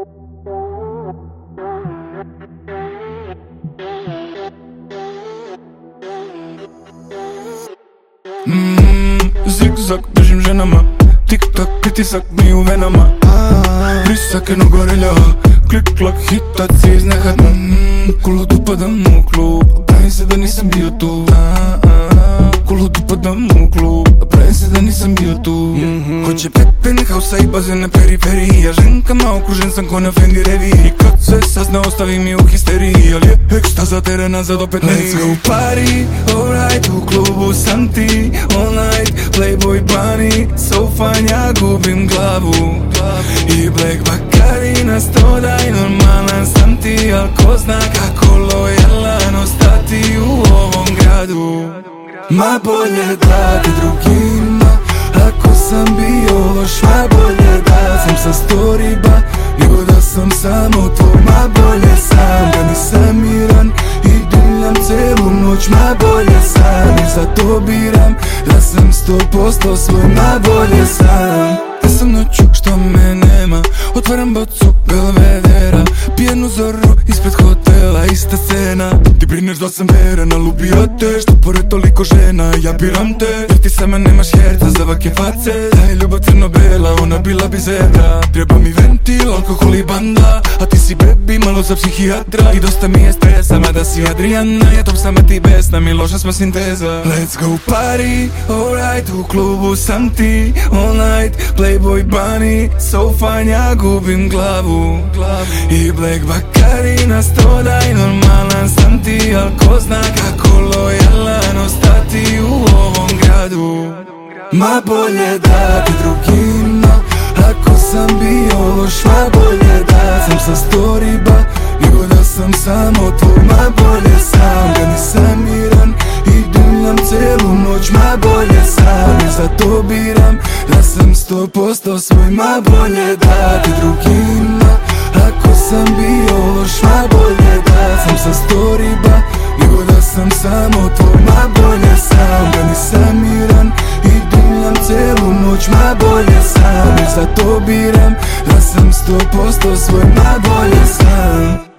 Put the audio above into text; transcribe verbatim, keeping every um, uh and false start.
Mm, zigzag držim ženama, tik-tak, pritisak mi u venama. Vrisak jedno gorelja, klik-klak, hitac iz nehat. mm, Kulud upadam u klub, pravim se da nisam bio tu. Kulud upadam u klub, pravim se da nisam bio tu. Hoće Pepe, hausa i bazen na periferiji, ja ženkama okružen sam ko na Fendi reviji. I kad se sazna ostavi mi u histeriji, al je ekstaza tere nazad opet ne. Let's go party, alright, u klubu sam ti all night, Playboy bunny, so fine, ja gubim glavu. I Black Bacardi na sto, daj normalan sam ti, al ko zna kako lojalan ostati u ovom gradu. Ma bolje da ti drugima, ako sam bio loš, ma bolje da sam sa storyba, nego da sam samo tvoj. Ma bolje sam da nisam miran i diljam celu noć, ma bolje sam i zato biram da sam sto posto svoj. Ma bolje sam da sam noću što me nema, otvaram bocu Belvedera, pijenu zoru ispred hotela, ista scena. Ti brineš da sam veren, al ubija te što pored toliko žena ja biram te, jer ti sama nemaš herca za ovakve face. Da je ljubav crno-bela, ona bila bi zebra. Treba mi ventil, alkohol i banda, a ti si baby malo za psihijatra. I dosta mi je stresa, mada si Adriana, ja top sama ti besna, mi loša smo sinteza. Let's go party, alright, u klubu sam ti all night, Playboy bunny, so fine, ja gubim glavu. I Black Bacardi na sto, daj normalan sam ti, al ko zna kako lojalan ostati u ovom gradu. Ma bolje da ti drugima, ako sam bio loš, ma bolje da sam sa storyba, nego da sam samo tvoj. Ma bolje sam da nisam miran i diljam celu noć, ma bolje sam i zato biram da sam sto posto svoj. Ma bolje da ti drugima, ako sam bio loš, ma bolje da sam sa storyba, nego da sam samo tvoj. Ma bolje sam da nisam miran i diljam celu noć, ma bolje sam i zato biram da sam sto posto svoj. Ma bolje sam.